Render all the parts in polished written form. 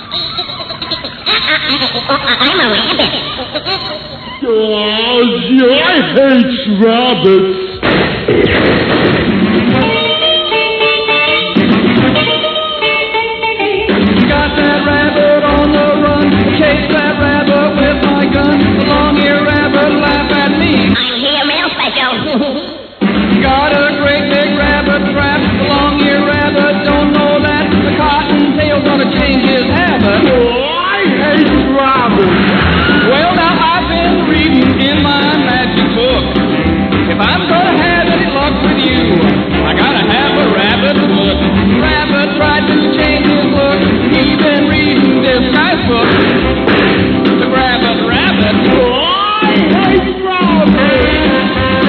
I'm a rabbit. Oh, gee, I hate rabbits. Got that rabbit on the run. Chase that rabbit with my gun. The long-eared rabbit laugh at me. I'm here real special. Got a great big rabbit trap. The long-eared rabbit don't know that. The cottontail's gonna change his habit. Oh, I hate rabbits. Well, now I've been reading in my magic book. If I'm gonna have any luck with you, I gotta have a rabbit look. Rabbit tried to change his look. He's been reading this guy's book. The rabbit. Oh, I hate rabbits.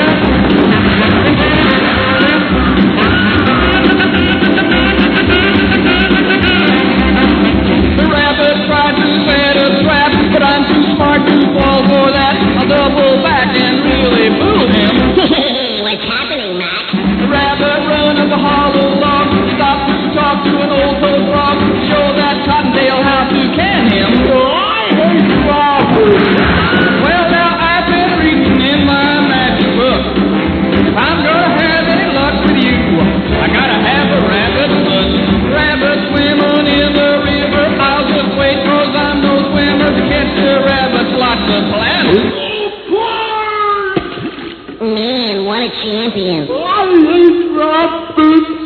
The rabbit tried to set a trap, but I'm too smart to fall for that. I'll double back and really fool him. What's happening, Mac? The rabbit run up a hollow log, stopped to talk to an old toad frog, show that cottontail how to can him. Oh, I hate rabbits. Well, now I've been reading in my magic book. If I'm gonna have any luck with you, I gotta have a rabbit look. Rabbit swimming in the river, I'll just wait 'cause I'm no swimmer to catch the rabbits, lots of planets. Man, what a champion. I hate rabbits.